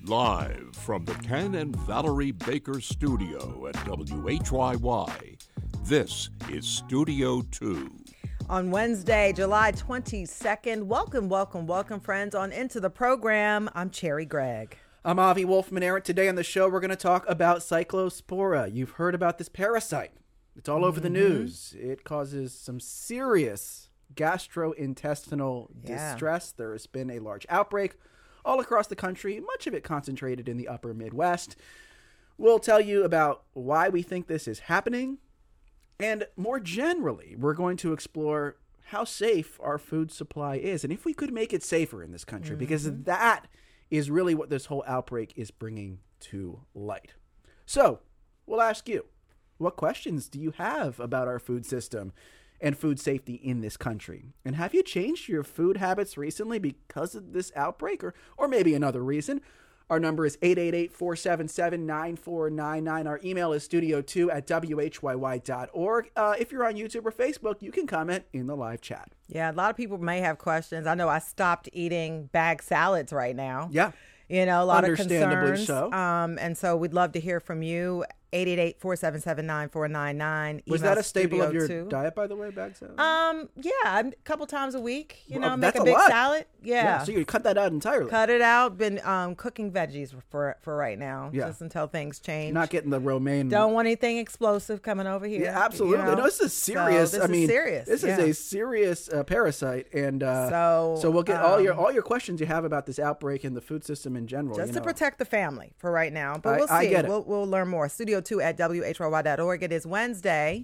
Live from the Ken and Valerie Baker studio at WHYY, this is Studio 2. On Wednesday, July 22nd, welcome, friends, on into the program. I'm Cherry Gregg. I'm Avi Wolfman-Arent. Today on the show, we're going to talk about Cyclospora. You've heard about this parasite. It's all over the news. It causes some serious gastrointestinal distress. There has been a large outbreak all across the country, much of it concentrated in the upper Midwest. We'll tell you about why we think this is happening. And more generally, we're going to explore how safe our food supply is and if we could make it safer in this country, because that is really what this whole outbreak is bringing to light. So we'll ask you, what questions do you have about our food system and food safety in this country? And have you changed your food habits recently because of this outbreak or maybe another reason? Our number is 888-477-9499. Our email is studio2@whyy.org. If you're on YouTube or Facebook, you can comment in the live chat. Yeah, a lot of people may have questions. I know I stopped eating bag salads right now. Yeah. You know, a lot of Understandably concerns. so. And so we'd love to hear from you. 888-477-9499. Was that a staple of your diet, by the way, bag salad? Yeah, a couple times a week. You know, that's make a a big lot. salad. Yeah. So you cut that out entirely. Cut it out. Been cooking veggies for right now, just until things change. Not getting the romaine. Don't want anything explosive coming over here. Yeah, absolutely. You know? No, this is serious. So this is serious. This is a serious parasite, and so we'll get all your questions you have about this outbreak and the food system in general. Just to protect the family for right now, but we'll see. I get it. We'll learn more. Studio2@whyy.org. It is Wednesday,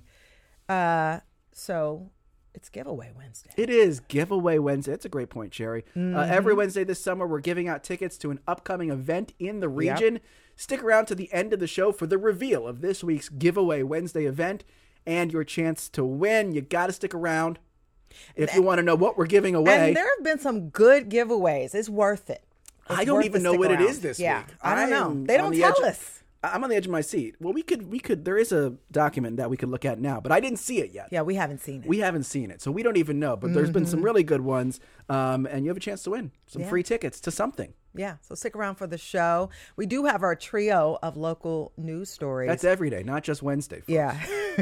so it's Giveaway Wednesday. It is Giveaway Wednesday. That's a great point, Cherry. Every Wednesday this summer, we're giving out tickets to an upcoming event in the region. Yep. Stick around to the end of the show for the reveal of this week's Giveaway Wednesday event and your chance to win. You got to stick around if you want to know what we're giving away. And there have been some good giveaways. It's worth it. I don't even know what it is this week. I don't know. They don't tell us. I'm on the edge of my seat. Well, we could. There is a document that we could look at now, but I didn't see it yet. Yeah, we haven't seen it. We haven't seen it, so we don't even know. But there's been some really good ones, and you have a chance to win some free tickets to something. Yeah, so stick around for the show. We do have our trio of local news stories. That's every day, not just Wednesday, folks. Yeah,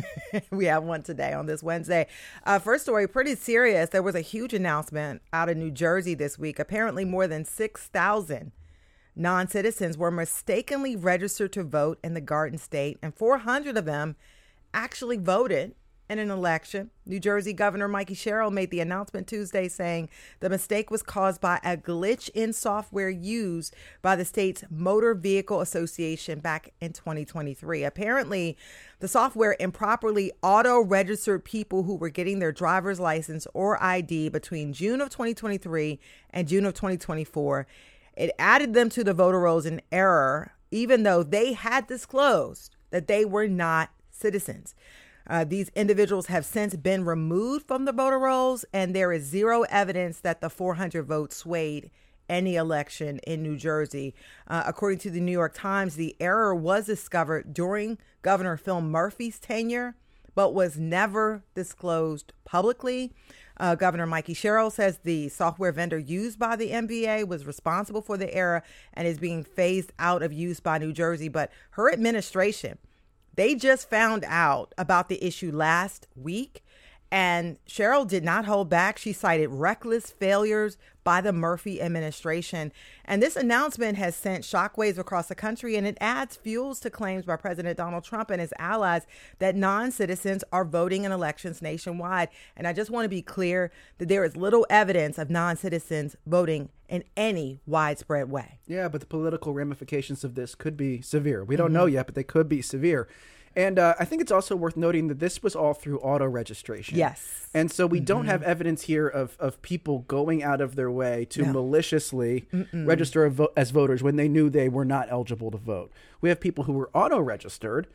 we have one today on this Wednesday. First story, pretty serious. There was a huge announcement out of New Jersey this week. Apparently more than 6,000 non-citizens were mistakenly registered to vote in the Garden State, and 400 of them actually voted in an election. New Jersey Governor Mikey Sherrill made the announcement Tuesday saying the mistake was caused by a glitch in software used by the state's Motor Vehicle Association back in 2023. Apparently, the software improperly auto-registered people who were getting their driver's license or ID between June of 2023 and June of 2024. It added them to the voter rolls in error, even though they had disclosed that they were not citizens. These individuals have since been removed from the voter rolls, and there is zero evidence that the 400 votes swayed any election in New Jersey. According to the New York Times, the error was discovered during Governor Phil Murphy's tenure, but was never disclosed publicly. Governor Mikey Sherrill says the software vendor used by the MVA was responsible for the error and is being phased out of use by New Jersey. But her administration, they just found out about the issue last week, and Sherrill did not hold back. She cited reckless failures by the Murphy administration. And this announcement has sent shockwaves across the country, and it adds fuels to claims by President Donald Trump and his allies that non-citizens are voting in elections nationwide. And I just want to be clear that there is little evidence of non-citizens voting in any widespread way. Yeah, but the political ramifications of this could be severe. We don't know yet, but they could be severe. And I think it's also worth noting that this was all through auto registration. Yes. And so we don't have evidence here of people going out of their way to maliciously register as voters when they knew they were not eligible to vote. We have people who were auto registered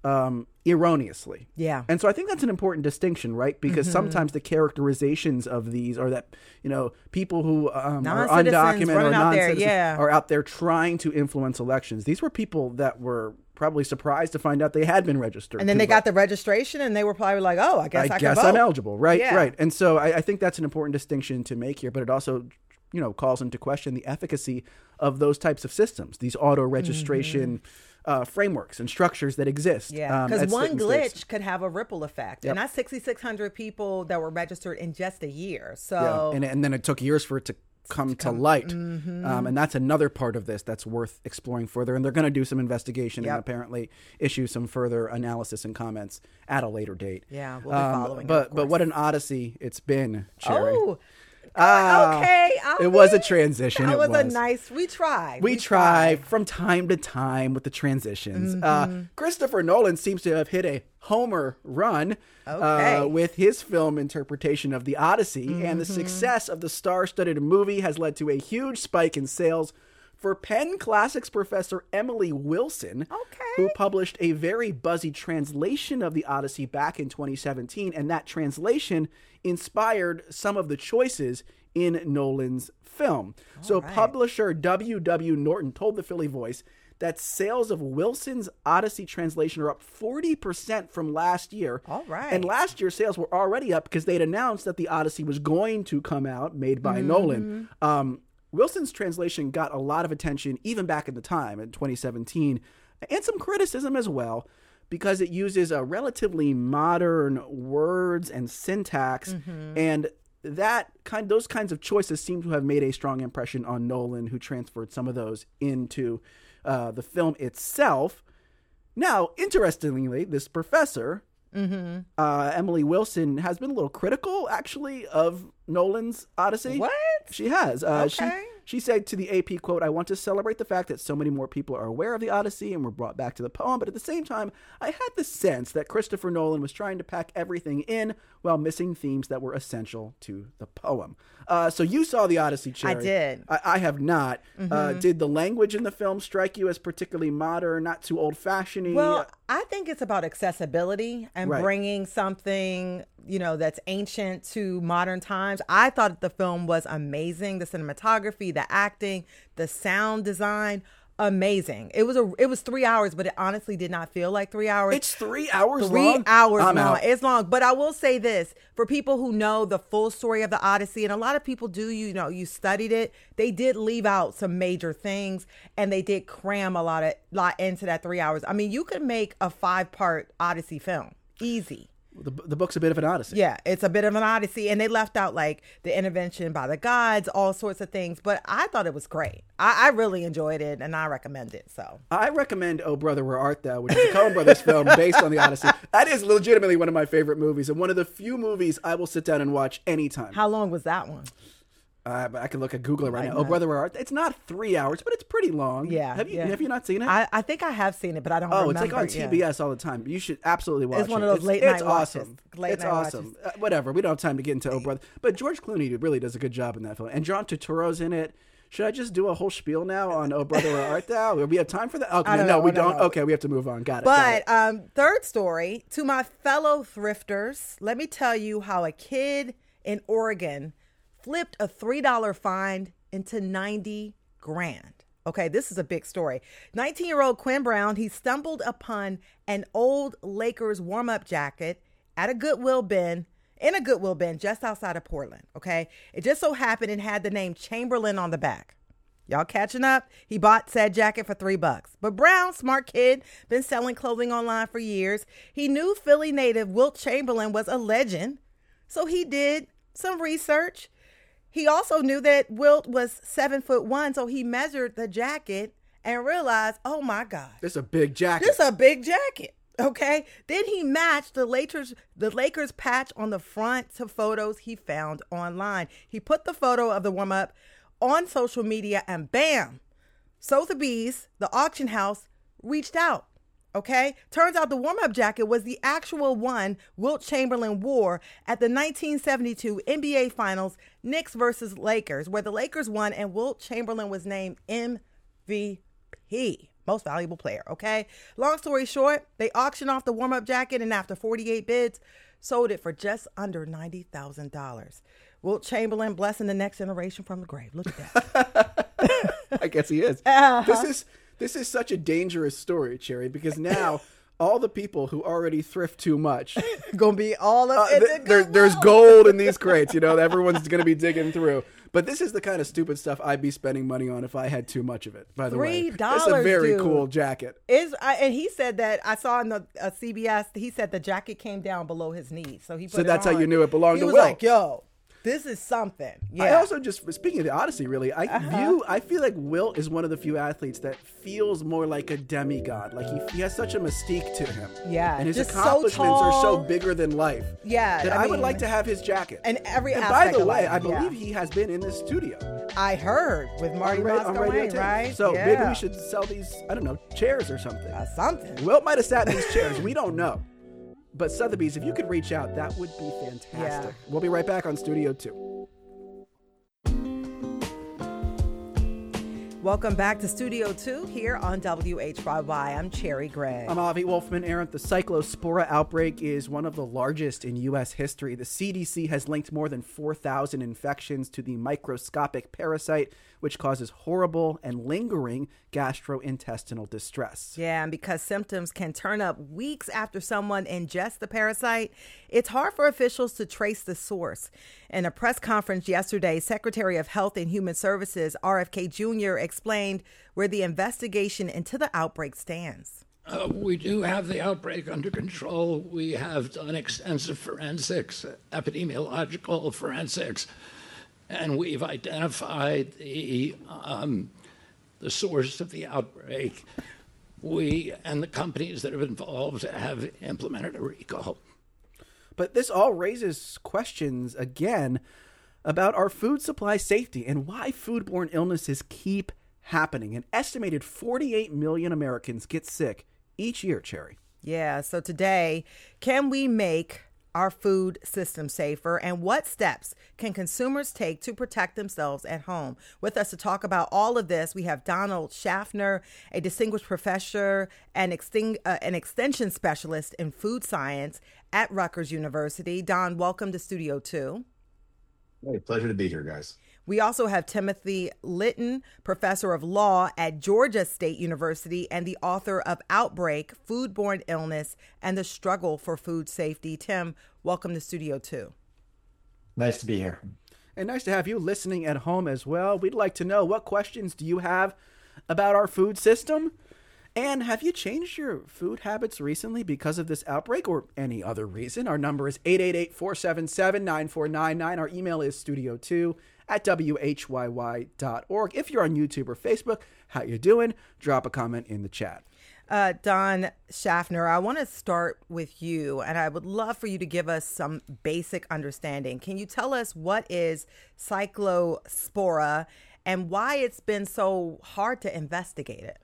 erroneously. Yeah. And so I think that's an important distinction, right? Because sometimes the characterizations of these are that, you know, people who are undocumented or non-citizens are out there trying to influence elections. These were people that were probably surprised to find out they had been registered. And then they got the registration and they were probably like, oh, I guess I can vote. I'm eligible. Right, right. And so I think that's an important distinction to make here, but it also calls into question the efficacy of those types of systems, these auto registration frameworks and structures that exist. Yeah, because one glitch states. could have a ripple effect. Yep. And that's 6,600 people that were registered in just a year. So and then it took years for it to come to light. And that's another part of this that's worth exploring further. And they're going to do some investigation and apparently issue some further analysis and comments at a later date. Yeah, we'll be following but what an odyssey it's been, Cherry. Oh, okay. It was a transition. That was a nice. We tried. We try from time to time with the transitions. Christopher Nolan seems to have hit a homer run with his film interpretation of the Odyssey, and the success of the star-studded movie has led to a huge spike in sales for Penn Classics professor Emily Wilson, who published a very buzzy translation of the Odyssey back in 2017, and that translation inspired some of the choices in Nolan's film. Publisher W.W. Norton told the Philly Voice that sales of Wilson's Odyssey translation are up 40% from last year. All right. And last year, sales were already up because they'd announced that the Odyssey was going to come out, made by Nolan. Wilson's translation got a lot of attention even back in the time, in 2017, and some criticism as well, because it uses a relatively modern words and syntax, and those kinds of choices seem to have made a strong impression on Nolan, who transferred some of those into the film itself. Now, interestingly, this professor, Emily Wilson, has been a little critical, actually, of Nolan's Odyssey. What? She has. She said to the AP, quote, "I want to celebrate the fact that so many more people are aware of the Odyssey and were brought back to the poem, but at the same time, I had the sense that Christopher Nolan was trying to pack everything in while missing themes that were essential to the poem." So you saw the Odyssey, Cherry. I did. I have not. Did the language in the film strike you as particularly modern, not too old-fashioned-y? Well, I think it's about accessibility and bringing something, that's ancient to modern times. I thought the film was amazing. The cinematography, the acting, the sound design, amazing. It was 3 hours, but it honestly did not feel like 3 hours. It's 3 hours 3 long? hours I'm long. out. It's long. But I will say this, for people who know the full story of the Odyssey, and a lot of people do, you studied it, they did leave out some major things, and they did cram a lot into that 3 hours. I mean, you could make a 5-part Odyssey film. Easy. The book's a bit of an odyssey. Yeah, it's a bit of an odyssey. And they left out like the intervention by the gods, all sorts of things. But I thought it was great. I really enjoyed it, and I recommend it. So I recommend Oh Brother, Where Art Thou, which is a Coen Brothers film based on the Odyssey. That is legitimately one of my favorite movies, and one of the few movies I will sit down and watch anytime. how long was that one? But I can look at Google it right now. Oh Brother, Where Art Thou? It's not 3 hours, but it's pretty long. Yeah. Have you not seen it? I think I have seen it, but I don't remember. It's like on TBS all the time. You should absolutely watch it. It's one of those late night awesome. watches. It's awesome. Whatever. We don't have time to get into Oh Brother. But George Clooney really does a good job in that film. And John Turturro's in it. Should I just do a whole spiel now on Oh Brother, Where Art Thou? Do we have time for that? Okay, no, we don't. Okay, we have to move on. Got it. But third story, to my fellow thrifters, let me tell you how a kid in Oregon flipped a $3 find into 90 grand. Okay, this is a big story. 19-year-old Quinn Brown, he stumbled upon an old Lakers warm-up jacket at a Goodwill bin, just outside of Portland, okay? It just so happened it had the name Chamberlain on the back. Y'all catching up? He bought said jacket for $3. But Brown, smart kid, been selling clothing online for years. He knew Philly native Wilt Chamberlain was a legend, so he did some research. He also knew that Wilt was 7'1", so he measured the jacket and realized, oh my God, this is a big jacket. this is a big jacket. Okay. Then he matched the Lakers patch on the front to photos he found online. He put the photo of the warm up on social media, and bam, Sotheby's, the auction house, reached out. Okay. Turns out the warm-up jacket was the actual one Wilt Chamberlain wore at the 1972 NBA Finals, Knicks versus Lakers, where the Lakers won and Wilt Chamberlain was named MVP, most valuable player. Okay. Long story short, they auctioned off the warm-up jacket, and after 48 bids, sold it for just under $90,000. Wilt Chamberlain blessing the next generation from the grave. Look at that. I guess he is. This is such a dangerous story, Cherry, because now all the people who already thrift too much gonna be all of there's gold in these crates. Everyone's gonna be digging through. But this is the kind of stupid stuff I'd be spending money on if I had too much of it, by the way. $3, It's a very dude. cool jacket. And he said that I saw in the CBS. He said the jacket came down below his knees, so he put it that's how on. you knew it belonged he to was Will. like, "Yo, this is something." Yeah. I also just, speaking of the Odyssey, really, I feel like Wilt is one of the few athletes that feels more like a demigod. Like he has such a mystique to him. Yeah, And his just so accomplishments are so tall. bigger than life. Yeah, That I I would mean, like to have his jacket. and every And by aspect the of way, life, I believe yeah. he has been in this studio. I heard with Marty on Moscow, radio tape. right? So yeah. maybe we should sell these, I don't know, chairs or something. Something. Wilt might have sat in these chairs. We don't know. But Sotheby's, if you could reach out, that would be fantastic. Yeah. We'll be right back on Studio 2. Welcome back to Studio 2 here on WHYY. I'm Cherry Gregg. I'm Avi Wolfman. Aaron, the Cyclospora outbreak is one of the largest in U.S. history. The CDC has linked more than 4,000 infections to the microscopic parasite, which causes horrible and lingering gastrointestinal distress. Yeah, and because symptoms can turn up weeks after someone ingests the parasite, it's hard for officials to trace the source. In a press conference yesterday, Secretary of Health and Human Services, RFK Jr., explained where the investigation into the outbreak stands. We do have the outbreak under control. We have done extensive forensics, epidemiological forensics, and we've identified the source of the outbreak. We and the companies that have involved have implemented a recall. But this all raises questions, again, about our food supply safety and why foodborne illnesses keep happening. An estimated 48 million Americans get sick each year, Cherry. Yeah, so today, can we make our food system safer, and what steps can consumers take to protect themselves at home? With us to talk about all of this, we have Donald Schaffner, a distinguished professor and an extension specialist in food science at Rutgers University. Don, welcome to Studio 2. Hey, pleasure to be here, guys. We also have Timothy Litton, professor of law at Georgia State University and the author of Outbreak, Foodborne Illness, and the Struggle for Food Safety. Tim, welcome to Studio 2. Nice to be here. And nice to have you listening at home as well. We'd like to know, what questions do you have about our food system? And have you changed your food habits recently because of this outbreak or any other reason? Our number is 888-477-9499. Our email is studio2@whyy.org. If you're on YouTube or Facebook, how you doing? Drop a comment in the chat. Don Schaffner, I want to start with you, and I would love for you to give us some basic understanding. Can you tell us what is Cyclospora and why it's been so hard to investigate it?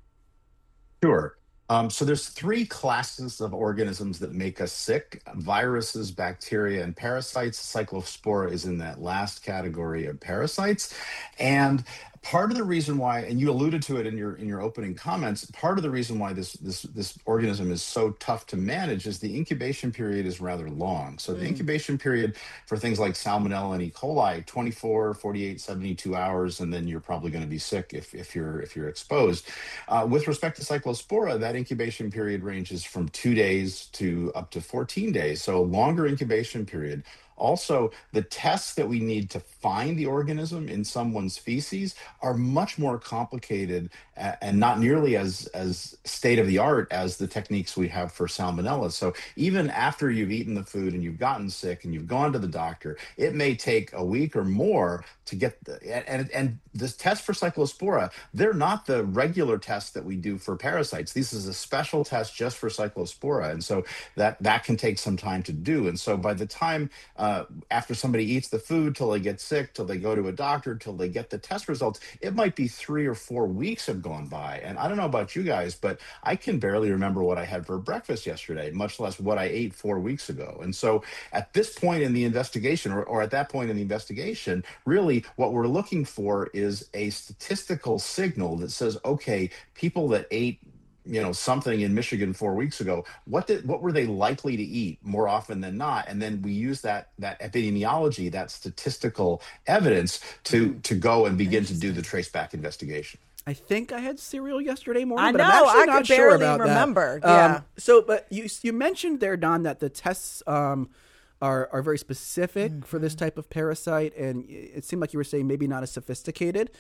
Sure. So there's three classes of organisms that make us sick: viruses, bacteria, and parasites. Cyclospora is in that last category of parasites. And part of the reason why, and you alluded to it in your opening comments, part of the reason why this organism is so tough to manage is the incubation period is rather long. So the incubation period for things like Salmonella and E. coli, 24, 48, 72 hours, and then you're probably going to be sick if you're exposed. With respect to Cyclospora, that incubation period ranges from 2 days to up to 14 days. So a longer incubation period. Also, the tests that we need to find the organism in someone's feces are much more complicated and not nearly as state-of-the-art as the techniques we have for Salmonella. So even after you've eaten the food and you've gotten sick and you've gone to the doctor, it may take a week or more to get and this test for Cyclospora, they're not the regular tests that we do for parasites. This is a special test just for Cyclospora, and so that can take some time to do. And so by the time after somebody eats the food till they get sick, till they go to a doctor, till they get the test results, it might be 3 or 4 weeks have gone by. And I don't know about you guys, but I can barely remember what I had for breakfast yesterday, much less what I ate 4 weeks ago. And so at this point in the investigation, or at that point in the investigation, really what we're looking for is a statistical signal that says, okay, people that ate something in Michigan 4 weeks ago, what were they likely to eat more often than not? And then we use that epidemiology, that statistical evidence to go and begin to do the traceback investigation. I think I had cereal yesterday morning. I but know, I'm actually I not could sure barely about remember. That. Yeah. But you mentioned there, Don, that the tests are very specific for this type of parasite, and it seemed like you were saying maybe not as sophisticated.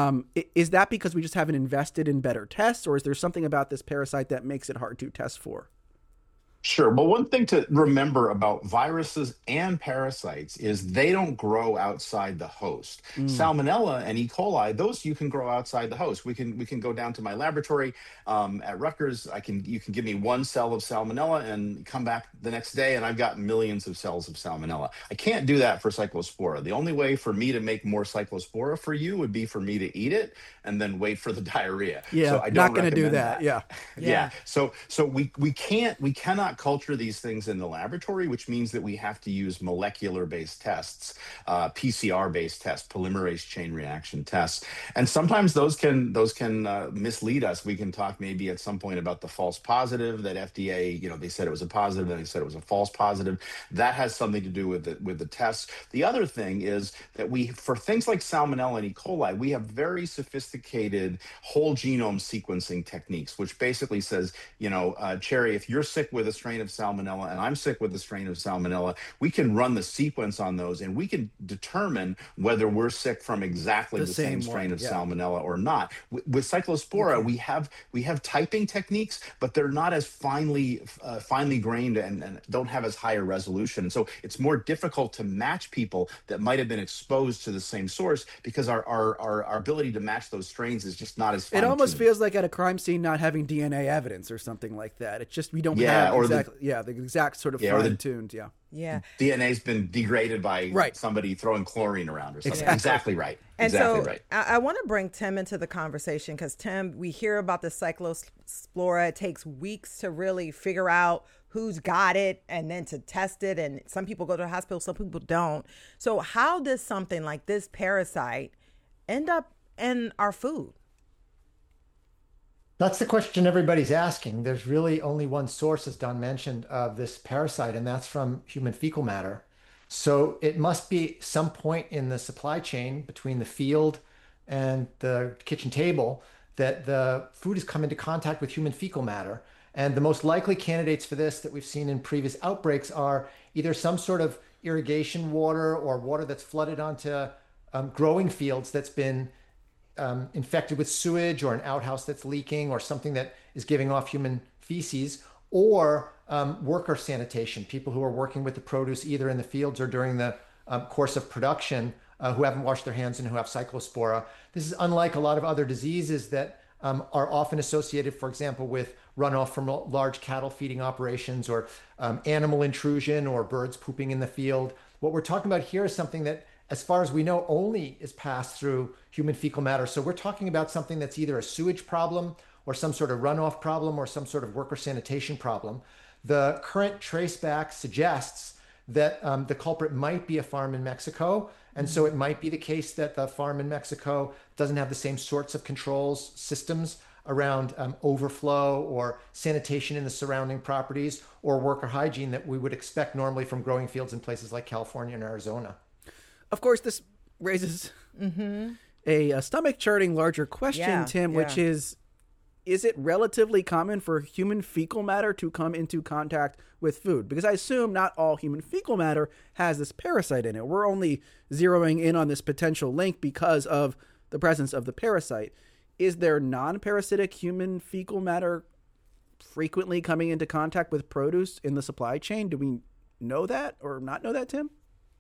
Is that because we just haven't invested in better tests, or is there something about this parasite that makes it hard to test for? Sure. But one thing to remember about viruses and parasites is they don't grow outside the host. Salmonella and E. coli, those you can grow outside the host. We can go down to my laboratory at Rutgers. You can give me one cell of salmonella and come back the next day, and I've got millions of cells of salmonella. I can't do that for cyclospora. The only way for me to make more cyclospora for you would be for me to eat it and then wait for the diarrhea. Yeah, so I don't not going to do recommend that. Yeah. Yeah. So we cannot culture these things in the laboratory, which means that we have to use molecular-based tests, PCR-based tests, polymerase chain reaction tests, and sometimes those can mislead us. We can talk maybe at some point about the false positive that FDA, they said it was a positive, then they said it was a false positive. That has something to do with the tests. The other thing is that for things like Salmonella and E. coli, we have very sophisticated whole genome sequencing techniques, which basically says, Cherry, if you're sick with a strain of salmonella and I'm sick with a strain of salmonella, we can run the sequence on those and we can determine whether we're sick from exactly the same strain of salmonella or not. With cyclospora, we have typing techniques, but they're not as finely grained and don't have as high a resolution. So it's more difficult to match people that might have been exposed to the same source because our ability to match those strains is just not as fine-tuned. It almost feels like at a crime scene not having DNA evidence or something like that. It's just we don't have the exact sort of fine-tuned. Yeah. DNA's been degraded by somebody throwing chlorine around or something. Exactly right. And so I want to bring Tim into the conversation because, Tim, we hear about the cyclospora. It takes weeks to really figure out who's got it and then to test it. And some people go to the hospital, some people don't. So how does something like this parasite end up in our food? That's the question everybody's asking. There's really only one source, as Don mentioned, of this parasite, and that's from human fecal matter. So it must be some point in the supply chain between the field and the kitchen table that the food has come into contact with human fecal matter. And the most likely candidates for this that we've seen in previous outbreaks are either some sort of irrigation water or water that's flooded onto growing fields that's been infected with sewage, or an outhouse that's leaking, or something that is giving off human feces, or worker sanitation, people who are working with the produce either in the fields or during the course of production who haven't washed their hands and who have cyclospora. This is unlike a lot of other diseases that are often associated, for example, with runoff from large cattle feeding operations, or animal intrusion, or birds pooping in the field. What we're talking about here is something that, as far as we know, only is passed through human fecal matter. So we're talking about something that's either a sewage problem or some sort of runoff problem or some sort of worker sanitation problem. The current traceback suggests that the culprit might be a farm in Mexico. And so it might be the case that the farm in Mexico doesn't have the same sorts of controls systems around overflow or sanitation in the surrounding properties or worker hygiene that we would expect normally from growing fields in places like California and Arizona. Of course, this raises a stomach-churning larger question, Tim, which is it relatively common for human fecal matter to come into contact with food? Because I assume not all human fecal matter has this parasite in it. We're only zeroing in on this potential link because of the presence of the parasite. Is there non-parasitic human fecal matter frequently coming into contact with produce in the supply chain? Do we know that or not know that, Tim?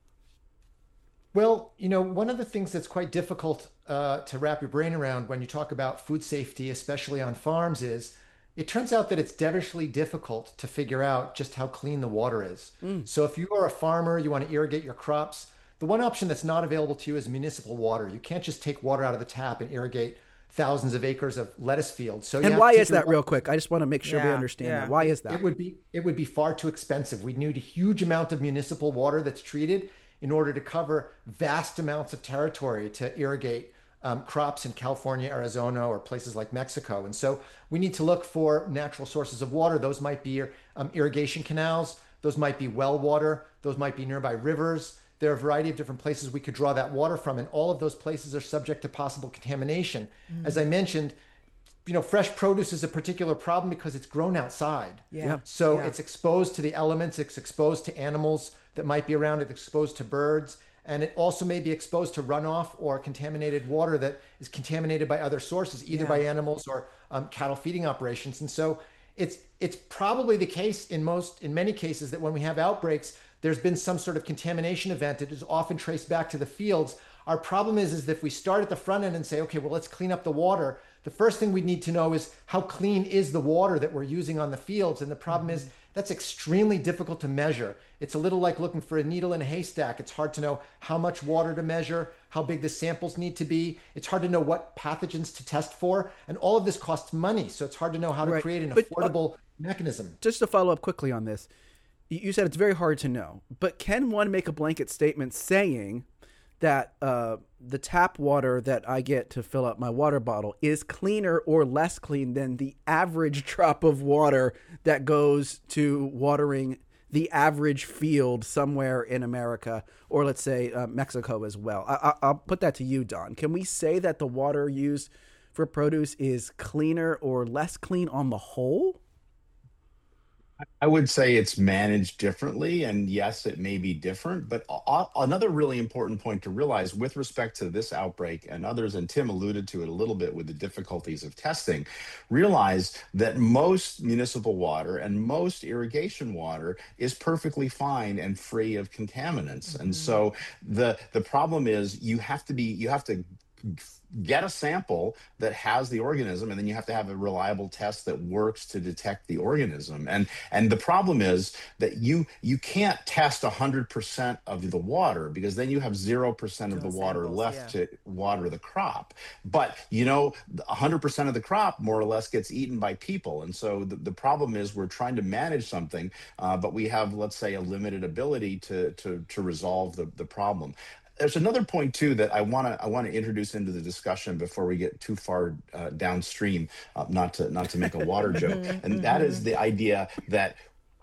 Well, one of the things that's quite difficult to wrap your brain around when you talk about food safety, especially on farms, is it turns out that it's devilishly difficult to figure out just how clean the water is. So if you are a farmer, you want to irrigate your crops, the one option that's not available to you is municipal water. You can't just take water out of the tap and irrigate thousands of acres of lettuce fields. So why is that, real quick? I just want to make sure we understand that. Why is that? It would be far too expensive. We'd need a huge amount of municipal water that's treated in order to cover vast amounts of territory to irrigate crops in California, Arizona, or places like Mexico. And so we need to look for natural sources of water. Those might be irrigation canals. Those might be well water. Those might be nearby rivers. There are a variety of different places we could draw that water from. And all of those places are subject to possible contamination. As I mentioned, fresh produce is a particular problem because it's grown outside. Yeah. So Yeah. it's exposed to the elements, it's exposed to animals that might be around it, exposed to birds, and it also may be exposed to runoff or contaminated water that is contaminated by other sources, either by animals or cattle feeding operations. And so it's probably the case in many cases that when we have outbreaks, there's been some sort of contamination event that is often traced back to the fields. Our problem is that if we start at the front end and say, okay, well, let's clean up the water, the first thing we need to know is how clean is the water that we're using on the fields. And the problem is that's extremely difficult to measure. It's a little like looking for a needle in a haystack. It's hard to know how much water to measure, how big the samples need to be. It's hard to know what pathogens to test for. And all of this costs money. So it's hard to know how to create an affordable mechanism. Just to follow up quickly on this, you said it's very hard to know, but can one make a blanket statement saying that the tap water that I get to fill up my water bottle is cleaner or less clean than the average drop of water that goes to watering the average field somewhere in America, or let's say Mexico as well? I'll put that to you, Don. Can we say that the water used for produce is cleaner or less clean on the whole? I would say it's managed differently, and yes, it may be different. But another really important point to realize with respect to this outbreak and others, and Tim alluded to it a little bit with the difficulties of testing, realize that most municipal water and most irrigation water is perfectly fine and free of contaminants. And so the problem is you have to get a sample that has the organism, and then you have to have a reliable test that works to detect the organism. And the problem is that you can't test 100% of the water, because then you have 0% of the water left to water the crop. But 100% of the crop more or less gets eaten by people. And so the problem is we're trying to manage something, but we have, let's say, a limited ability to resolve the problem. There's another point too that I want to introduce into the discussion before we get too far downstream, not to make a water joke, and that is the idea that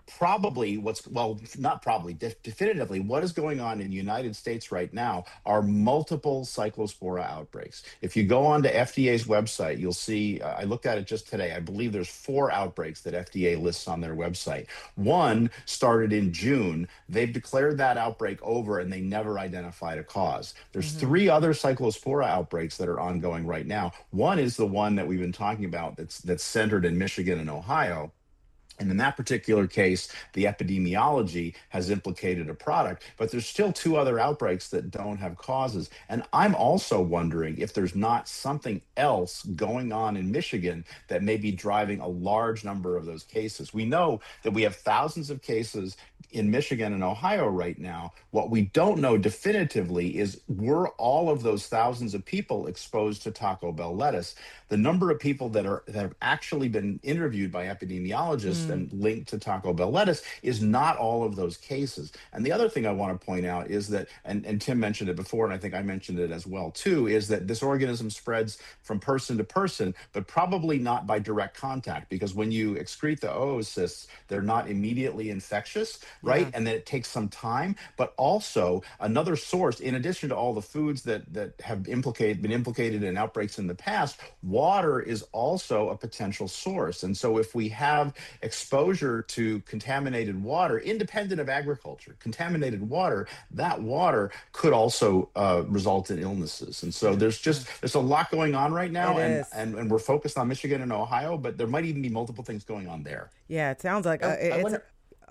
definitively what is going on in the United States right now are multiple cyclospora outbreaks. If you go on to FDA's website, you'll see, I looked at it just today, I believe there's 4 outbreaks that FDA lists on their website. One started in June. They've declared that outbreak over and they never identified a cause. There's 3 other cyclospora outbreaks that are ongoing right now. One is the one that we've been talking about that's centered in Michigan and Ohio. And in that particular case, the epidemiology has implicated a product, but there's still 2 other outbreaks that don't have causes. And I'm also wondering if there's not something else going on in Michigan that may be driving a large number of those cases. We know that we have thousands of cases in Michigan and Ohio right now. What we don't know definitively is, were all of those thousands of people exposed to Taco Bell lettuce? The number of people that have actually been interviewed by epidemiologists and linked to Taco Bell lettuce is not all of those cases. And the other thing I want to point out is that, and Tim mentioned it before, and I think I mentioned it as well too, is that this organism spreads from person to person, but probably not by direct contact, because when you excrete the oocysts, they're not immediately infectious, right? Yeah. And then it takes some time. But also another source, in addition to all the foods that have been implicated in outbreaks in the past, water is also a potential source. And so if we have exposure to contaminated water, independent of agriculture, contaminated water, that water could also result in illnesses. And so there's a lot going on right now, and we're focused on Michigan and Ohio, but there might even be multiple things going on there. Yeah, it sounds like I wonder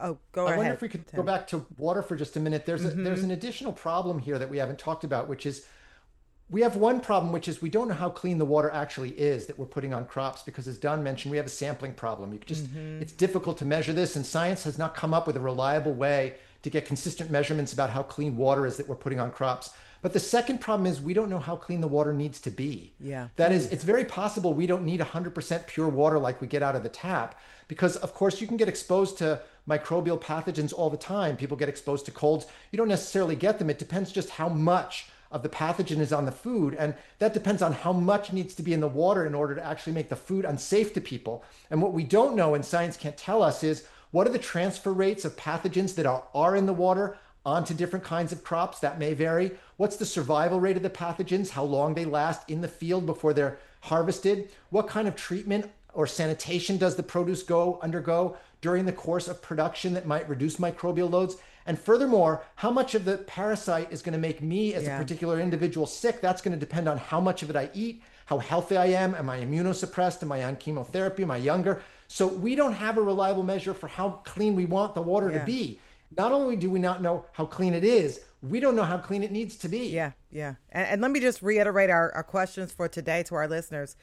if we could Tim. go back to water for just a minute. There's an additional problem here that we haven't talked about, which is we have one problem, which is we don't know how clean the water actually is that we're putting on crops, because as Don mentioned, we have a sampling problem. It's difficult to measure this, and science has not come up with a reliable way to get consistent measurements about how clean water is that we're putting on crops. But the second problem is we don't know how clean the water needs to be. Yeah. That is, it's very possible we don't need 100% pure water like we get out of the tap, because of course you can get exposed to microbial pathogens all the time. People get exposed to colds. You don't necessarily get them. It depends just how much of the pathogen is on the food, and that depends on how much needs to be in the water in order to actually make the food unsafe to people. And what we don't know, and science can't tell us, is what are the transfer rates of pathogens that are in the water onto different kinds of crops? That may vary. What's the survival rate of the pathogens, how long they last in the field before they're harvested? What kind of treatment or sanitation does the produce undergo during the course of production that might reduce microbial loads? And furthermore, how much of the parasite is going to make me as a particular individual sick? That's going to depend on how much of it I eat, how healthy I am. Am I immunosuppressed? Am I on chemotherapy? Am I younger? So we don't have a reliable measure for how clean we want the water to be. Not only do we not know how clean it is, we don't know how clean it needs to be. Yeah. And let me just reiterate our questions for today to our listeners.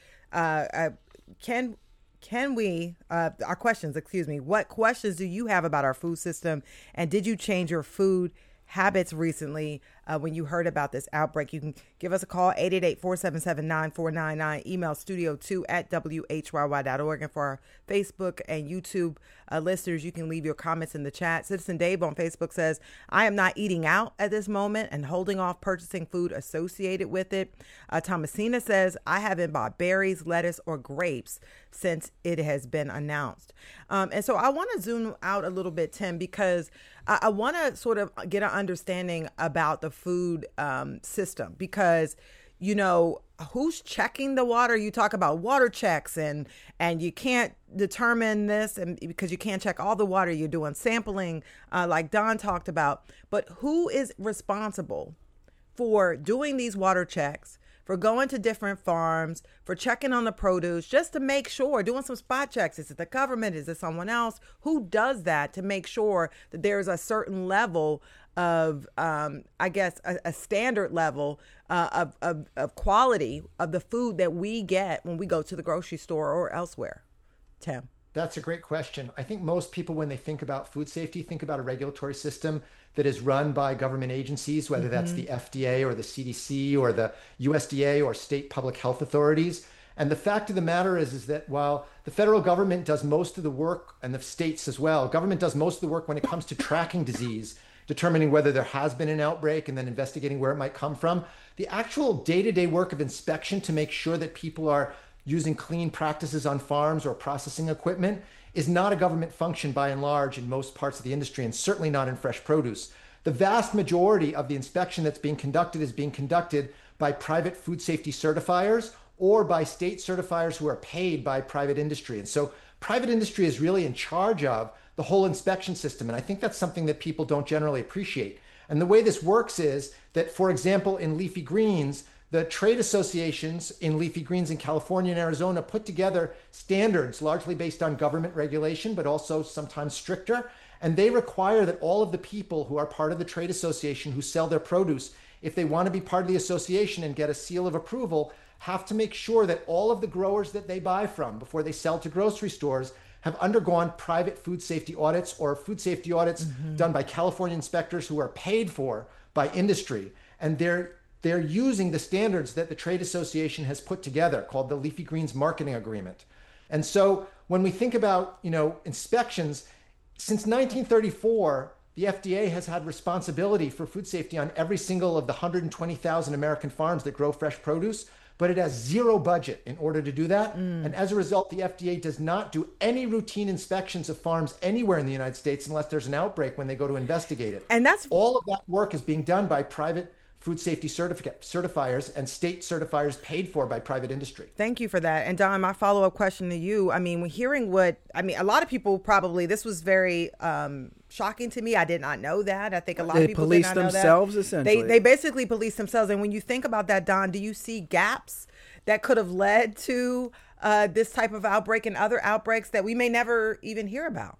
Our questions, what questions do you have about our food system? And did you change your food habits recently when you heard about this outbreak? You can give us a call, 888-477-9499, email studio2@whyy.org. And for our Facebook and YouTube listeners, you can leave your comments in the chat. Citizen Dave on Facebook says, I am not eating out at this moment and holding off purchasing food associated with it. Thomasina says, I haven't bought berries, lettuce, or grapes since it has been announced. And so I want to zoom out a little bit, Tim, because I want to sort of get an understanding about the food system, because, who's checking the water? You talk about water checks and you can't determine this, and because you can't check all the water, you're doing sampling like Don talked about. But who is responsible for doing these water checks, for going to different farms, for checking on the produce, just to make sure, doing some spot checks? Is it the government? Is it someone else? Who does that to make sure that there's a certain level of, a standard level of quality of the food that we get when we go to the grocery store or elsewhere? Tim? That's a great question. I think most people, when they think about food safety, think about a regulatory system that is run by government agencies, whether that's the FDA or the CDC or the USDA or state public health authorities. And the fact of the matter is that while the federal government does most of the work, and the states as well, government does most of the work when it comes to tracking disease, determining whether there has been an outbreak and then investigating where it might come from. The actual day-to-day work of inspection to make sure that people are using clean practices on farms or processing equipment is not a government function by and large in most parts of the industry, and certainly not in fresh produce. The vast majority of the inspection that's being conducted is being conducted by private food safety certifiers or by state certifiers who are paid by private industry. And so private industry is really in charge of the whole inspection system. And I think that's something that people don't generally appreciate. And the way this works is that, for example, in leafy greens, the trade associations in leafy greens in California and Arizona put together standards largely based on government regulation, but also sometimes stricter. And they require that all of the people who are part of the trade association who sell their produce, if they want to be part of the association and get a seal of approval, have to make sure that all of the growers that they buy from before they sell to grocery stores have undergone private food safety audits or food safety audits done by California inspectors who are paid for by industry. And they're using the standards that the trade association has put together called the Leafy Greens Marketing Agreement. And so when we think about, inspections, since 1934, the FDA has had responsibility for food safety on every single of the 120,000 American farms that grow fresh produce, but it has zero budget in order to do that. And as a result, the FDA does not do any routine inspections of farms anywhere in the United States unless there's an outbreak when they go to investigate it. And that's all of that work is being done by private food safety certifiers and state certifiers paid for by private industry. Thank you for that. And Don, my follow-up question to you, when hearing a lot of people probably, this was very shocking to me. I did not know that. I think a lot of people did not know that. They police themselves, essentially. They basically police themselves. And when you think about that, Don, do you see gaps that could have led to this type of outbreak and other outbreaks that we may never even hear about?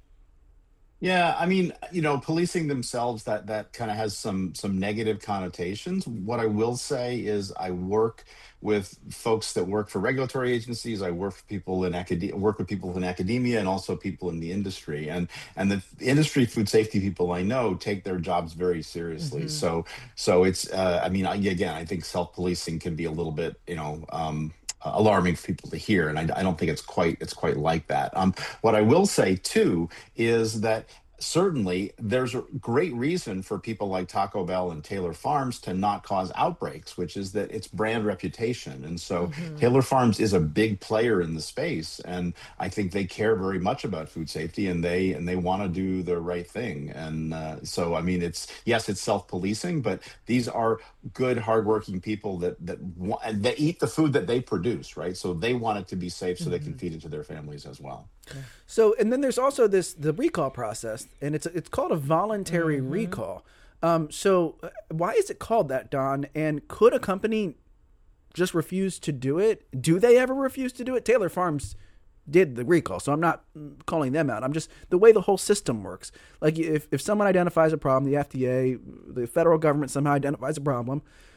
Yeah, policing themselves, that kind of has some negative connotations. What I will say is I work with folks that work for regulatory agencies. I work with people in academia and also people in the industry. And the industry food safety people I know take their jobs very seriously. So it's again, I think self-policing can be a little bit, alarming for people to hear, and I don't think it's quite like that. What I will say too is that Certainly, there's a great reason for people like Taco Bell and Taylor Farms to not cause outbreaks, which is that it's brand reputation. And so Taylor Farms is a big player in the space, and I think they care very much about food safety, and they want to do the right thing. And so, I mean, it's self-policing, but these are good, hardworking people that eat the food that they produce, right? So they want it to be safe, so they can feed it to their families as well. So, and then there's also the recall process, and it's called a voluntary recall. So why is it called that, Don? And could a company just refuse to do it? Do they ever refuse to do it? Taylor Farms did the recall, so I'm not calling them out. I'm just the way the whole system works. Like if someone identifies a problem, the FDA, the federal government somehow identifies a problem,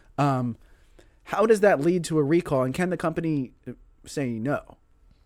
how does that lead to a recall? And can the company say no?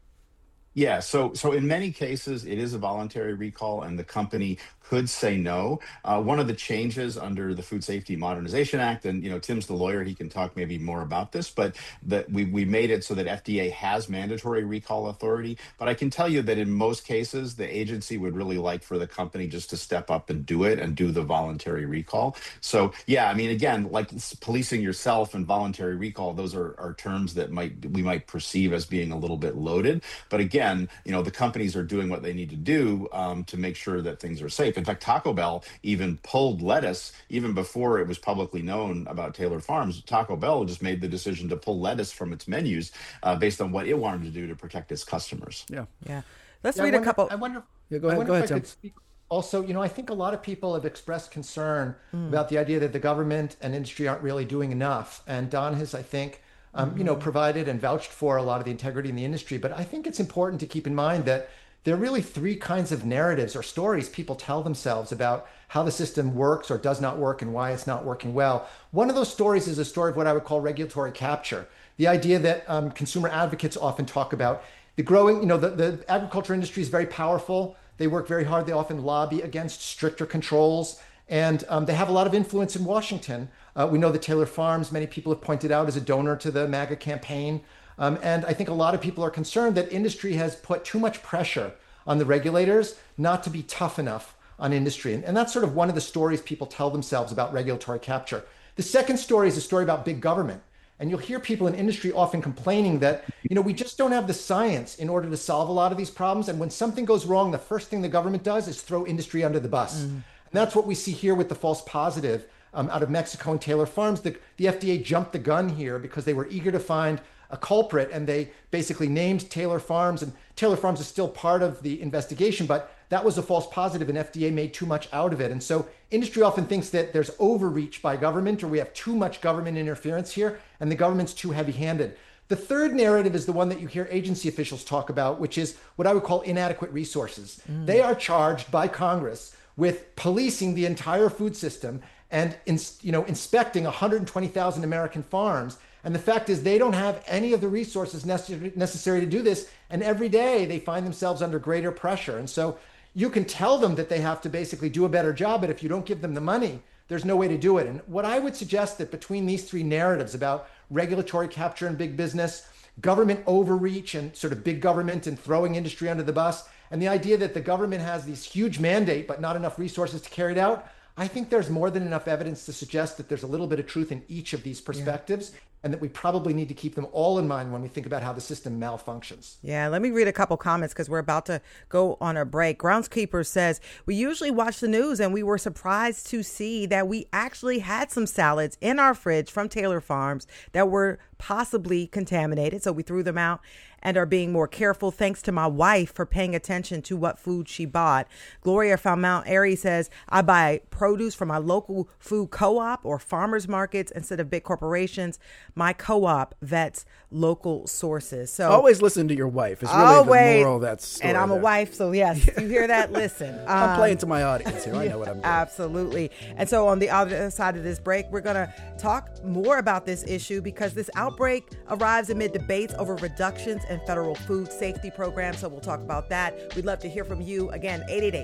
Yeah, so in many cases, it is a voluntary recall, and the company could say no. One of the changes under the Food Safety Modernization Act, and Tim's the lawyer, he can talk maybe more about this, but that we made it so that FDA has mandatory recall authority. But I can tell you that in most cases, the agency would really like for the company just to step up and do it and do the voluntary recall. So yeah, I mean, again, like policing yourself and voluntary recall, those are terms that we might perceive as being a little bit loaded. But again, the companies are doing what they need to do to make sure that things are safe. In fact, Taco Bell even pulled lettuce even before it was publicly known about Taylor Farms. Taco Bell just made the decision to pull lettuce from its menus based on what it wanted to do to protect its customers. Yeah. Let's read a couple. I wonder. Yeah, go ahead, Tim. Also, I think a lot of people have expressed concern about the idea that the government and industry aren't really doing enough. And Don has, I think, provided and vouched for a lot of the integrity in the industry. But I think it's important to keep in mind that there are really three kinds of narratives or stories people tell themselves about how the system works or does not work and why it's not working well. One of those stories is a story of what I would call regulatory capture. The idea that consumer advocates often talk about the growing, the agriculture industry is very powerful. They work very hard. They often lobby against stricter controls. And they have a lot of influence in Washington. We know that Taylor Farms, many people have pointed out, is a donor to the MAGA campaign. And I think a lot of people are concerned that industry has put too much pressure on the regulators not to be tough enough on industry. And that's sort of one of the stories people tell themselves about regulatory capture. The second story is a story about big government. And you'll hear people in industry often complaining that, we just don't have the science in order to solve a lot of these problems. And when something goes wrong, the first thing the government does is throw industry under the bus. And that's what we see here with the false positive out of Mexico and Taylor Farms. The FDA jumped the gun here because they were eager to find a culprit, and they basically named Taylor Farms, and Taylor Farms is still part of the investigation, but that was a false positive, and FDA made too much out of it. And so industry often thinks that there's overreach by government, or we have too much government interference here, and the government's too heavy-handed. The third narrative is the one that you hear agency officials talk about, which is what I would call inadequate resources. They are charged by Congress with policing the entire food system and inspecting 120,000 American farms. And the fact is they don't have any of the resources necessary to do this. And every day they find themselves under greater pressure. And so you can tell them that they have to basically do a better job, but if you don't give them the money, there's no way to do it. And what I would suggest that between these three narratives about regulatory capture and big business, government overreach and sort of big government and throwing industry under the bus, and the idea that the government has this huge mandate but not enough resources to carry it out, I think there's more than enough evidence to suggest that there's a little bit of truth in each of these perspectives, and that we probably need to keep them all in mind when we think about how the system malfunctions. Yeah, let me read a couple comments because we're about to go on a break. Groundskeeper says, we usually watch the news and we were surprised to see that we actually had some salads in our fridge from Taylor Farms that were possibly contaminated. So we threw them out and are being more careful. Thanks to my wife for paying attention to what food she bought. Gloria from Mount Airy says, I buy produce from my local food co-op or farmers markets instead of big corporations. My co-op vets local sources. So always listen to your wife. It's really the moral of that story. And I'm a wife, so yes, you hear that, listen. I'm playing to my audience here. I know what I'm doing. Absolutely. And so on the other side of this break, we're going to talk more about this issue because this outbreak arrives amid debates over reductions in federal food safety programs. So we'll talk about that. We'd love to hear from you. Again,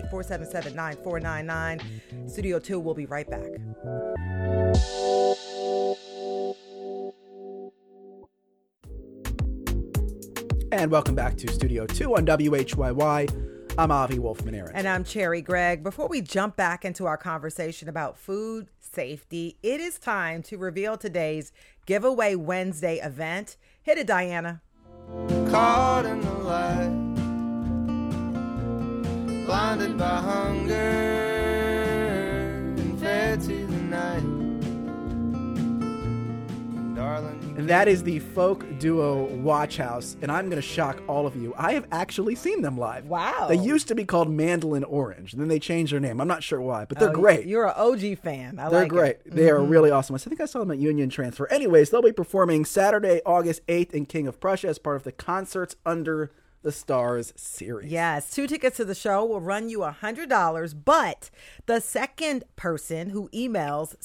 888-477-9499. Studio 2 will be right back. And welcome back to Studio 2 on WHYY. I'm Avi Wolfman-Arent. And I'm Cherry Gregg. Before we jump back into our conversation about food safety, it is time to reveal today's Giveaway Wednesday event. Hit it, Diana. Caught in the light, blinded by hunger, and fed to the night. Darling, And that is the folk duo Watch House, and I'm going to shock all of you. I have actually seen them live. Wow. They used to be called Mandolin Orange, and then they changed their name. I'm not sure why, but they're great. You're an OG fan. They're great. They are really awesome. I think I saw them at Union Transfer. Anyways, they'll be performing Saturday, August 8th in King of Prussia as part of the Concerts Under the Stars series. Yes, 2 tickets to the show will run you $100, but the second person who emails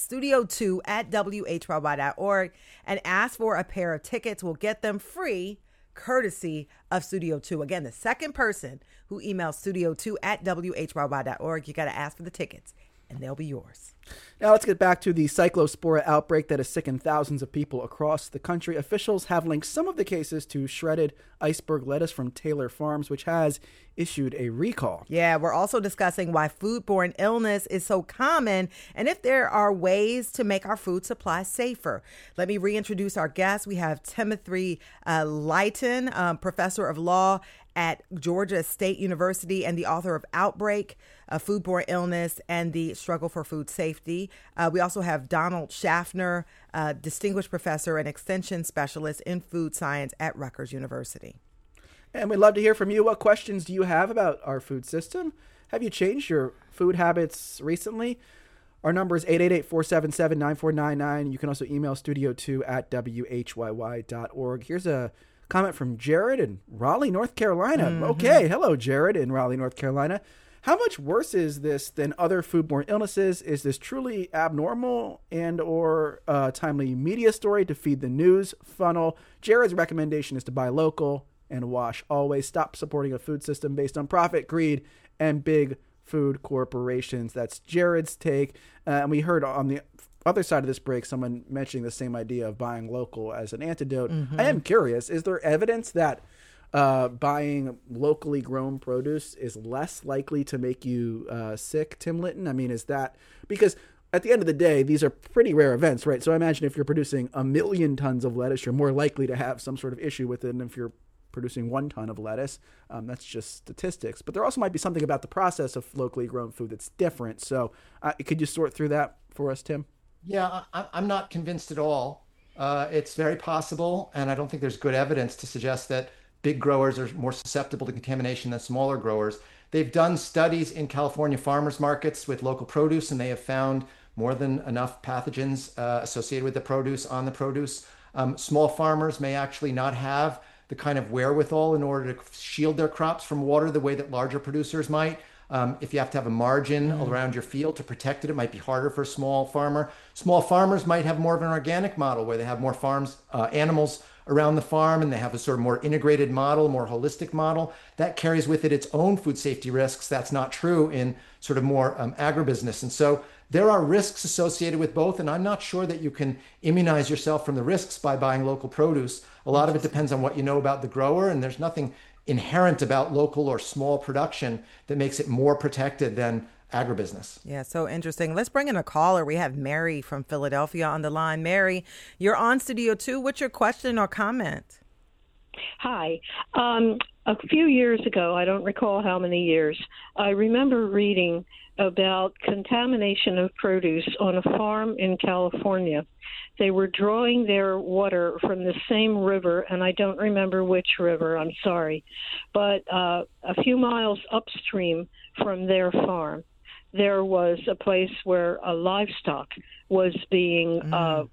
studio2@whyy.org and asks for a pair of tickets will get them free, courtesy of Studio 2. Again, the second person who emails studio2@whyy.org, you got to ask for the tickets, and they'll be yours. Now let's get back to the Cyclospora outbreak that has sickened thousands of people across the country. Officials have linked some of the cases to shredded iceberg lettuce from Taylor Farms, which has issued a recall. Yeah, we're also discussing why foodborne illness is so common and if there are ways to make our food supply safer. Let me reintroduce our guests. We have Timothy Leighton, professor of law at Georgia State University and the author of Outbreak, Foodborne Illness, and the Struggle for Food Safety. We also have Donald Schaffner, distinguished professor and extension specialist in food science at Rutgers University. And we'd love to hear from you. What questions do you have about our food system? Have you changed your food habits recently? Our number is 888-477-9499. You can also email studio2@whyy.org. Here's a comment from Jared in Raleigh, North Carolina. Okay, hello, Jared in Raleigh, North Carolina. How much worse is this than other foodborne illnesses? Is this truly abnormal and or a timely media story to feed the news funnel? Jared's recommendation is to buy local and wash always. Stop supporting a food system based on profit, greed, and big food corporations. That's Jared's take. And we heard on the other side of this break someone mentioning the same idea of buying local as an antidote. I am curious, is there evidence that buying locally grown produce is less likely to make you sick, Tim Litton? I mean, is that because at the end of the day, these are pretty rare events, right? So I imagine if you're producing 1 million tons of lettuce, you're more likely to have some sort of issue with it than if you're producing 1 ton of lettuce. That's just statistics. But there also might be something about the process of locally grown food that's different. So could you sort through that for us, Tim? Yeah, I'm not convinced at all. It's very possible, and I don't think there's good evidence to suggest that big growers are more susceptible to contamination than smaller growers. They've done studies in California farmers markets with local produce, and they have found more than enough pathogens associated with the produce on the produce. Small farmers may actually not have the kind of wherewithal in order to shield their crops from water the way that larger producers might. If you have to have a margin around your field to protect it, it might be harder for a small farmer. Small farmers might have more of an organic model where they have more animals around the farm, and they have a sort of more integrated model, more holistic model. That carries with it its own food safety risks. That's not true in sort of more agribusiness. And so there are risks associated with both, and I'm not sure that you can immunize yourself from the risks by buying local produce. A lot of it depends on what you know about the grower, and there's nothing inherent about local or small production that makes it more protected than agribusiness. Yeah, so interesting. Let's bring in a caller. We have Mary from Philadelphia on the line. Mary, you're on Studio 2. What's your question or comment? Hi. A few years ago, I don't recall how many years, I remember reading about contamination of produce on a farm in California. They were drawing their water from the same river, and I don't remember which river, I'm sorry, but a few miles upstream from their farm, there was a place where livestock was being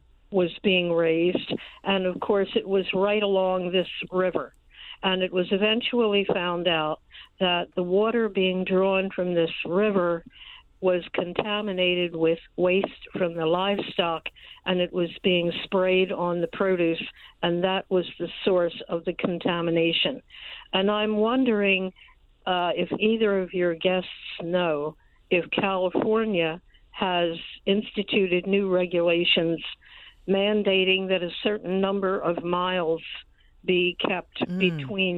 raised, and of course it was right along this river. And it was eventually found out that the water being drawn from this river was contaminated with waste from the livestock, and it was being sprayed on the produce, and that was the source of the contamination. And I'm wondering if either of your guests know if California has instituted new regulations mandating that a certain number of miles be kept between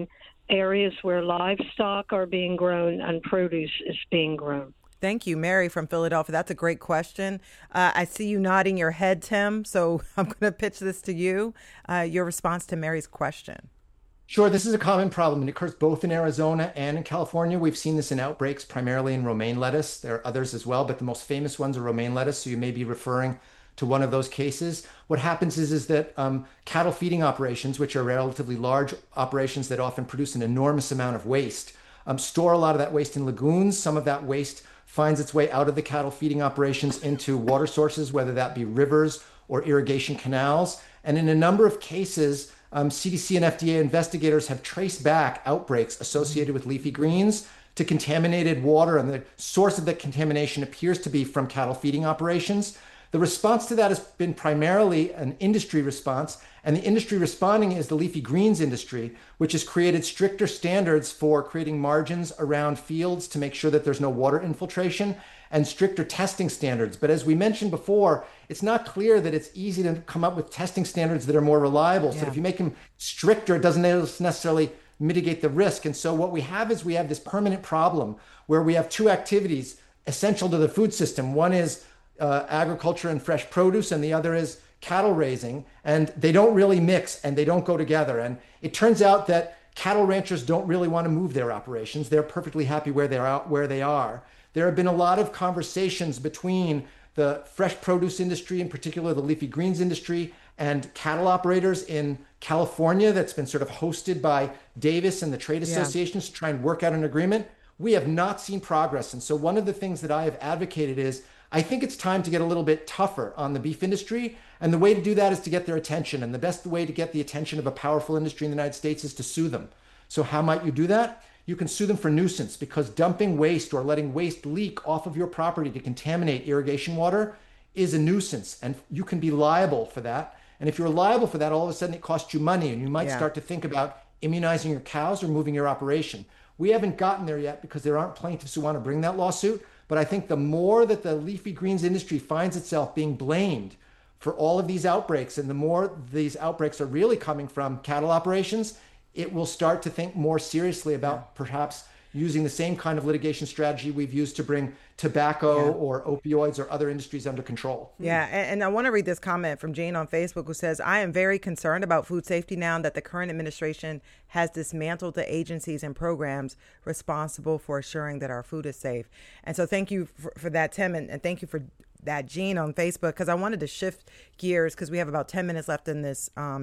areas where livestock are being grown and produce is being grown. Thank you, Mary from Philadelphia. That's a great question. I see you nodding your head, Tim, so I'm going to pitch this to you, your response to Mary's question. Sure, this is a common problem. It occurs both in Arizona and in California. We've seen this in outbreaks, primarily in romaine lettuce. There are others as well, but the most famous ones are romaine lettuce, so you may be referring to one of those cases. What happens is that cattle feeding operations, which are relatively large operations that often produce an enormous amount of waste, store a lot of that waste in lagoons. Some of that waste finds its way out of the cattle feeding operations into water sources, whether that be rivers or irrigation canals. And in a number of cases, CDC and FDA investigators have traced back outbreaks associated with leafy greens to contaminated water, and the source of the contamination appears to be from cattle feeding operations. The response to that has been primarily an industry response, and the industry responding is the leafy greens industry, which has created stricter standards for creating margins around fields to make sure that there's no water infiltration, and stricter testing standards. But as we mentioned before, it's not clear that it's easy to come up with testing standards that are more reliable. So if you make them stricter, it doesn't necessarily mitigate the risk. And so what we have this permanent problem where we have two activities essential to the food system. One is agriculture and fresh produce, and the other is cattle raising, and they don't really mix and they don't go together. And it turns out that cattle ranchers don't really want to move their operations. They're perfectly happy where they are. There have been a lot of conversations between the fresh produce industry, in particular the leafy greens industry, and cattle operators in California that's been sort of hosted by Davis and the trade associations to try and work out an agreement. We have not seen progress. And so one of the things that I have advocated is I think it's time to get a little bit tougher on the beef industry. And the way to do that is to get their attention. And the best way to get the attention of a powerful industry in the United States is to sue them. So how might you do that? You can sue them for nuisance, because dumping waste or letting waste leak off of your property to contaminate irrigation water is a nuisance, and you can be liable for that. And if you're liable for that, all of a sudden it costs you money, and you might start to think about immunizing your cows or moving your operation. We haven't gotten there yet because there aren't plaintiffs who want to bring that lawsuit. But I think the more that the leafy greens industry finds itself being blamed for all of these outbreaks, and the more these outbreaks are really coming from cattle operations, it will start to think more seriously about perhaps using the same kind of litigation strategy we've used to bring tobacco or opioids or other industries under control. Yeah, and I want to read this comment from Jane on Facebook, who says, I am very concerned about food safety now that the current administration has dismantled the agencies and programs responsible for assuring that our food is safe. And so thank you for that, Tim, and thank you for that, Jean, on Facebook, because I wanted to shift gears because we have about 10 minutes left in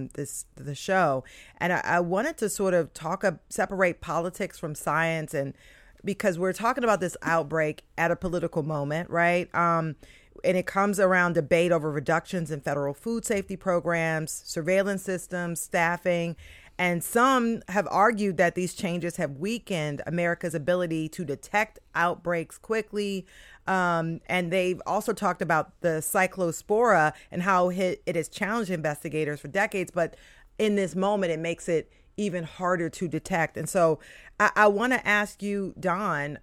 the show. And I wanted to sort of separate politics from science, and because we're talking about this outbreak at a political moment, right? And it comes around debate over reductions in federal food safety programs, surveillance systems, staffing. And some have argued that these changes have weakened America's ability to detect outbreaks quickly. And they've also talked about the cyclospora and how it has challenged investigators for decades. But in this moment, it makes it even harder to detect. And so I want to ask you, Don,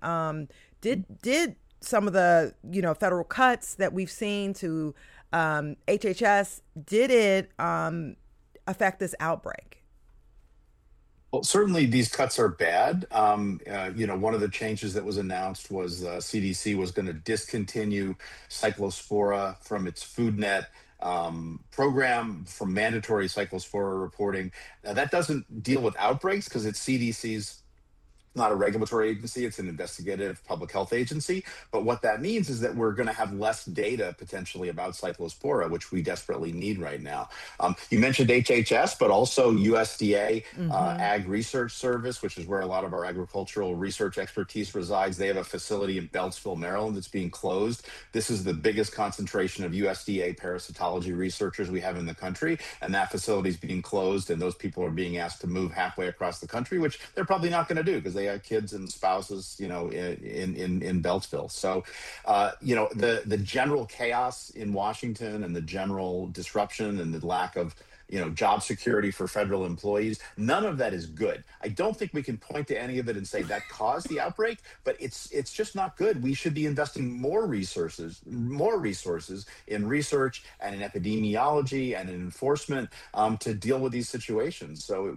did some of the federal cuts that we've seen to HHS, did it affect this outbreak? Well, certainly these cuts are bad. One of the changes that was announced was CDC was going to discontinue cyclospora from its FoodNet program for mandatory cyclospora reporting. Now, that doesn't deal with outbreaks because it's CDC's not a regulatory agency, it's an investigative public health agency. But what that means is that we're going to have less data potentially about cyclospora, which we desperately need right now. You mentioned HHS, but also USDA, Ag Research Service, which is where a lot of our agricultural research expertise resides. They have a facility in Beltsville, Maryland that's being closed. This is the biggest concentration of USDA parasitology researchers we have in the country. And that facility is being closed, and those people are being asked to move halfway across the country, which they're probably not going to do because they have kids and spouses, in Beltsville. So, the general chaos in Washington and the general disruption and the lack of job security for federal employees. None of that is good. I don't think we can point to any of it and say that caused the outbreak, but it's just not good. We should be investing more resources in research and in epidemiology and in enforcement to deal with these situations. So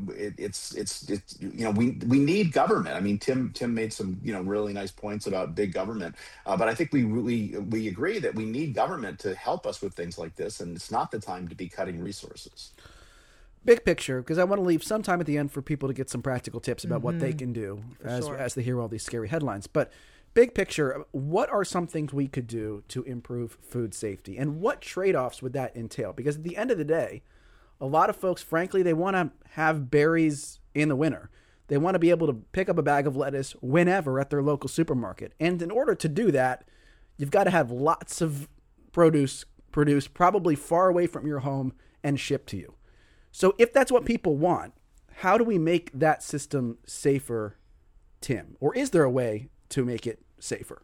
we need government. I mean, Tim made some really nice points about big government, but I think we agree that we need government to help us with things like this, and it's not the time to be cutting resources. Big picture, because I want to leave some time at the end for people to get some practical tips about what they can do as they hear all these scary headlines. But big picture, what are some things we could do to improve food safety, and what trade-offs would that entail? Because at the end of the day, a lot of folks, frankly, they want to have berries in the winter. They want to be able to pick up a bag of lettuce whenever at their local supermarket. And in order to do that, you've got to have lots of produce produced probably far away from your home and shipped to you. So if that's what people want, how do we make that system safer, Tim? Or is there a way to make it safer?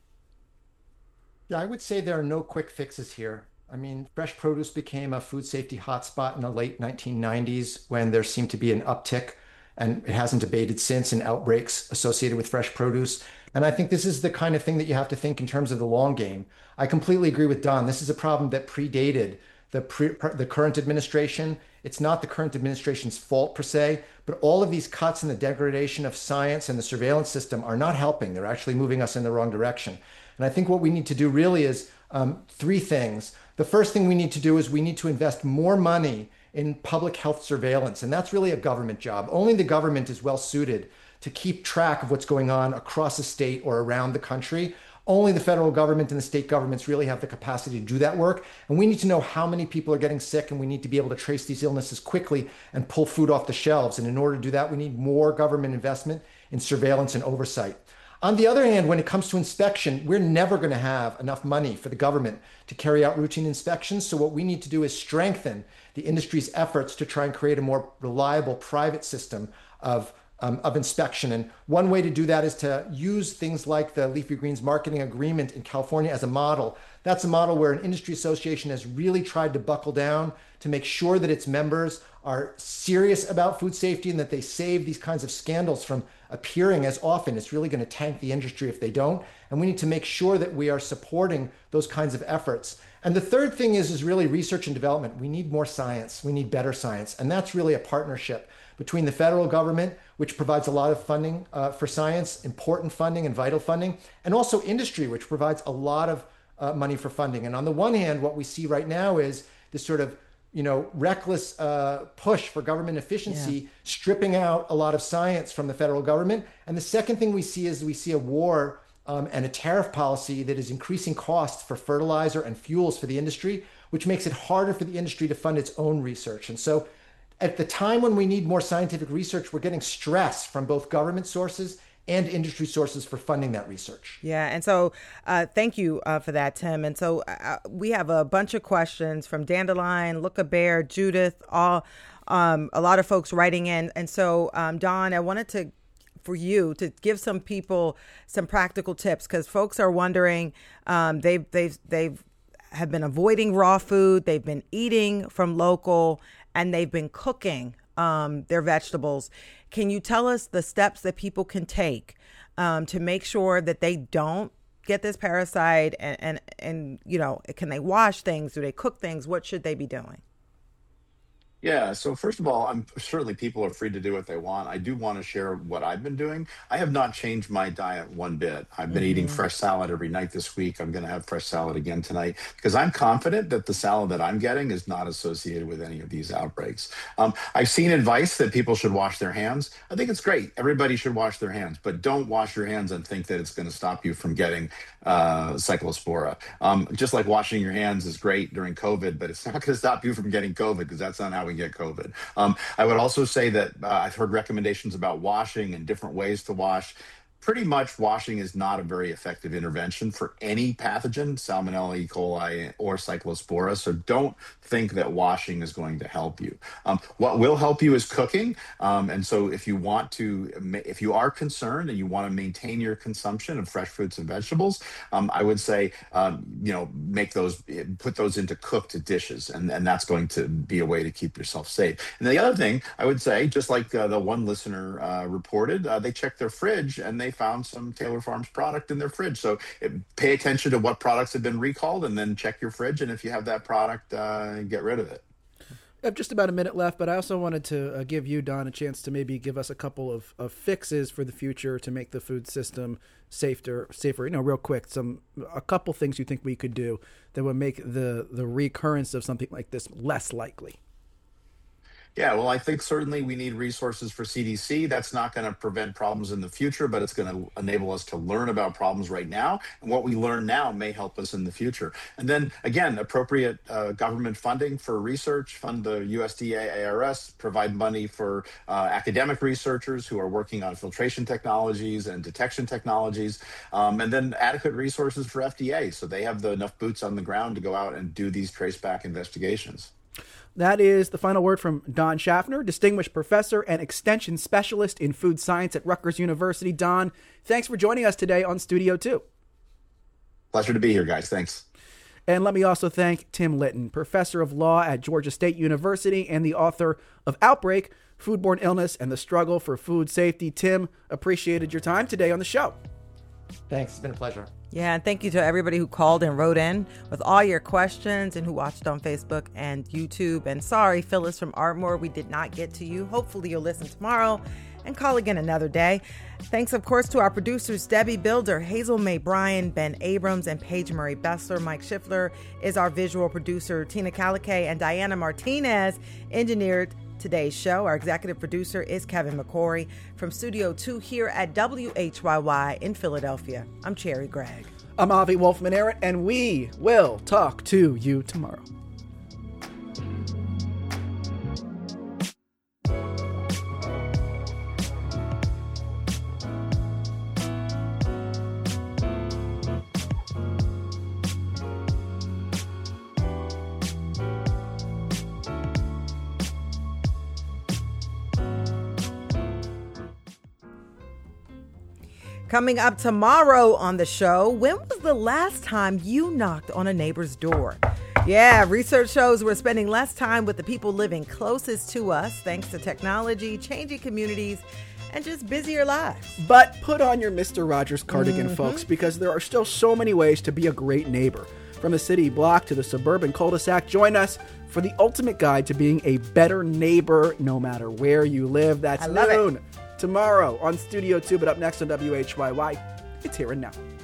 Yeah, I would say there are no quick fixes here. I mean, fresh produce became a food safety hotspot in the late 1990s when there seemed to be an uptick, and it hasn't abated since in outbreaks associated with fresh produce. And I think this is the kind of thing that you have to think in terms of the long game. I completely agree with Don. This is a problem that predated the current administration. It's not the current administration's fault per se, but all of these cuts and the degradation of science and the surveillance system are not helping. They're actually moving us in the wrong direction. And I think what we need to do really is three things. The first thing we need to do is we need to invest more money in public health surveillance. And that's really a government job. Only the government is well suited to keep track of what's going on across a state or around the country. Only the federal government and the state governments really have the capacity to do that work. And we need to know how many people are getting sick, and we need to be able to trace these illnesses quickly and pull food off the shelves. And in order to do that, we need more government investment in surveillance and oversight. On the other hand, when it comes to inspection, we're never going to have enough money for the government to carry out routine inspections. So what we need to do is strengthen the industry's efforts to try and create a more reliable private system of inspection. And one way to do that is to use things like the Leafy Greens Marketing Agreement in California as a model. That's a model where an industry association has really tried to buckle down to make sure that its members are serious about food safety and that they save these kinds of scandals from appearing as often. It's really going to tank the industry if they don't. And we need to make sure that we are supporting those kinds of efforts. And the third thing is really research and development. We need more science. We need better science. And that's really a partnership between the federal government, which provides a lot of funding for science, important funding and vital funding, and also industry, which provides a lot of money for funding. And on the one hand, what we see right now is this sort of reckless push for government efficiency, stripping out a lot of science from the federal government. And the second thing we see is a war and a tariff policy that is increasing costs for fertilizer and fuels for the industry, which makes it harder for the industry to fund its own research. And so at the time when we need more scientific research, we're getting stress from both government sources and industry sources for funding that research. Yeah. And so thank you for that, Tim. And so we have a bunch of questions from Dandelion, Look a Bear, Judith, a lot of folks writing in. And so, Don, I wanted for you to give some people some practical tips, because folks are wondering, they've have been avoiding raw food. They've been eating from local, and they've been cooking their vegetables. Can you tell us the steps that people can take to make sure that they don't get this parasite? And can they wash things? Do they cook things? What should they be doing? Yeah. So first of all, I'm certainly people are free to do what they want. I do want to share what I've been doing. I have not changed my diet one bit. I've been eating fresh salad every night this week. I'm going to have fresh salad again tonight because I'm confident that the salad that I'm getting is not associated with any of these outbreaks. I've seen advice that people should wash their hands. I think it's great. Everybody should wash their hands, but don't wash your hands and think that it's going to stop you from getting cyclospora. Just like washing your hands is great during COVID, but it's not going to stop you from getting COVID, because that's not how we get COVID. I would also say that I've heard recommendations about washing and different ways to wash. pretty much washing is not a very effective intervention for any pathogen, Salmonella, E. coli, or Cyclospora. So don't think that washing is going to help you. What will help you is cooking. And so if you are concerned and you want to maintain your consumption of fresh fruits and vegetables, I would say, put those into cooked dishes. And that's going to be a way to keep yourself safe. And the other thing I would say, just like the one listener reported, they checked their fridge and they found some Taylor Farms product in their fridge. So pay attention to what products have been recalled and then check your fridge. And if you have that product, get rid of it. I have just about a minute left, but I also wanted to give you, Don, a chance to maybe give us a couple of fixes for the future to make the food system safer. Real quick, a couple things you think we could do that would make the recurrence of something like this less likely. Yeah, well, I think certainly we need resources for CDC. That's not going to prevent problems in the future, but it's going to enable us to learn about problems right now. And what we learn now may help us in the future. And then, again, appropriate government funding for research, fund the USDA ARS, provide money for academic researchers who are working on filtration technologies and detection technologies, and then adequate resources for FDA so they have enough boots on the ground to go out and do these traceback investigations. That is the final word from Don Schaffner, Distinguished Professor and Extension Specialist in Food Science at Rutgers University. Don, thanks for joining us today on Studio 2. Pleasure to be here, guys. Thanks. And let me also thank Tim Litton, Professor of Law at Georgia State University and the author of Outbreak, Foodborne Illness and the Struggle for Food Safety. Tim, appreciated your time today on the show. Thanks. It's been a pleasure. Yeah, and thank you to everybody who called and wrote in with all your questions and who watched on Facebook and YouTube. And sorry, Phyllis from Ardmore, we did not get to you. Hopefully you'll listen tomorrow and call again another day. Thanks, of course, to our producers, Debbie Builder, Hazel May Bryan, Ben Abrams, and Paige Murray Bessler. Mike Schiffler is our visual producer. Tina Calicay and Diana Martinez engineered today's show. Our executive producer is Kevin McCory. From Studio 2 here at WHYY in Philadelphia, I'm Cherry Gregg. I'm Avi Wolfman-Arent, and we will talk to you tomorrow. Coming up tomorrow on the show, when was the last time you knocked on a neighbor's door? Yeah, research shows we're spending less time with the people living closest to us thanks to technology, changing communities, and just busier lives. But put on your Mr. Rogers cardigan, folks, because there are still so many ways to be a great neighbor. From the city block to the suburban cul-de-sac, join us for the ultimate guide to being a better neighbor no matter where you live. That's noon tomorrow on Studio 2, but up next on WHYY, it's Here and Now.